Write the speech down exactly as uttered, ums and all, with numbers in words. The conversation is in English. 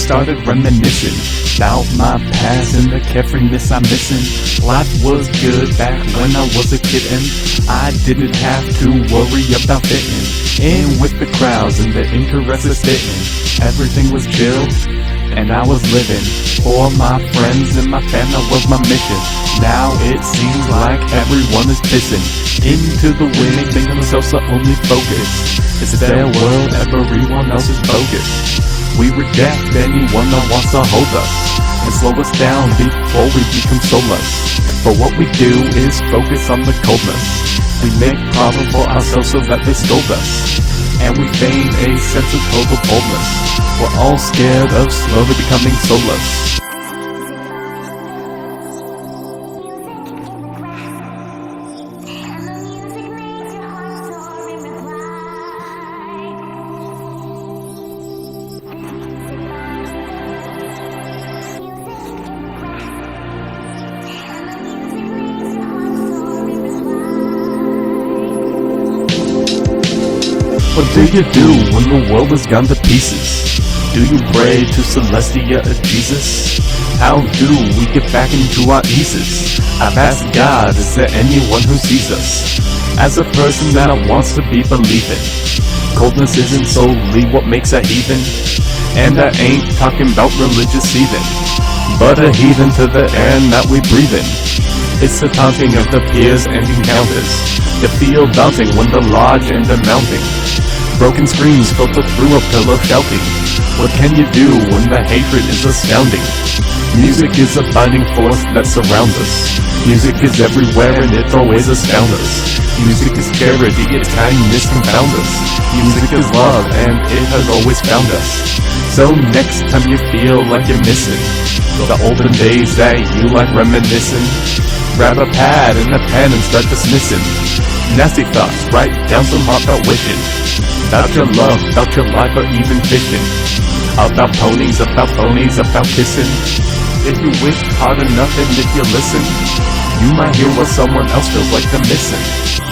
started reminiscing about my past and the carefreeness I'm missing. Life was good back when I was a kitten. I didn't have to worry about fitting in with the crowds and the interested spitting. Everything was chill and I was living for my friends and my family was my mission. Now it seems like everyone is pissing into the wind, thinking themselves the only focus. It's their world, everyone else is bogus. We reject anyone that wants to hold us and slow us down before we become soulless. But what we do is focus on the coldness. We make problems for ourselves so that they scold us, and we feign a sense of total boldness. We're all scared of slowly becoming soulless. What do you do when the world has gone to pieces? Do you pray to Celestia or Jesus? How do we get back into our eases? I've asked God, is there anyone who sees us as a person that wants to be believing? Coldness isn't solely what makes a heathen, and I ain't talking about religious heathen, but a heathen to the air that we breathe in. It's the taunting of the peers and encounters that feel daunting when the lodge and the mounting. Broken screams filter through a pillow shouting. What can you do when the hatred is astounding? Music is a binding force that surrounds us. Music is everywhere and it always astounds us. Music is charity, its kindness confounds us. Music is love and it has always found us. So next time you feel like you're missing the olden days that you like reminiscing, grab a pad and a pen and start dismissing nasty thoughts, write down some heartfelt wishing about your love, about your life, or even fishing. About ponies, about phonies, about kissing. If you wish hard enough and if you listen, you might hear what someone else feels like they're missing.